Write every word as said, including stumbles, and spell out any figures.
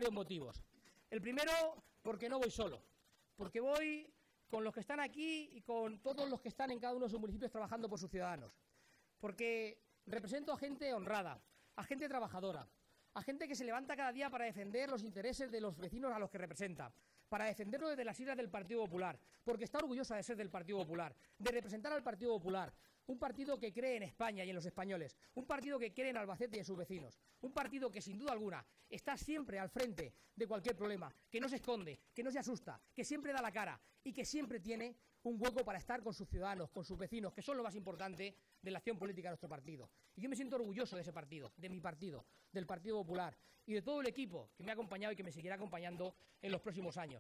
varios motivos. El primero, porque no voy solo, porque voy con los que están aquí y con todos los que están en cada uno de sus municipios trabajando por sus ciudadanos. Porque represento a gente honrada, a gente trabajadora, a gente que se levanta cada día para defender los intereses de los vecinos a los que representa, para defenderlo desde las siglas del Partido Popular, porque está orgullosa de ser del Partido Popular, de representar al Partido Popular, un partido que cree en España y en los españoles, un partido que cree en Albacete y en sus vecinos, un partido que sin duda alguna está siempre al frente de cualquier problema, que no se esconde, que no se asusta, que siempre da la cara y que siempre tiene un hueco para estar con sus ciudadanos, con sus vecinos, que son lo más importante de la acción política de nuestro partido. Y yo me siento orgulloso de ese partido, de mi partido, del Partido Popular y de todo el equipo que me ha acompañado y que me seguirá acompañando en los próximos años.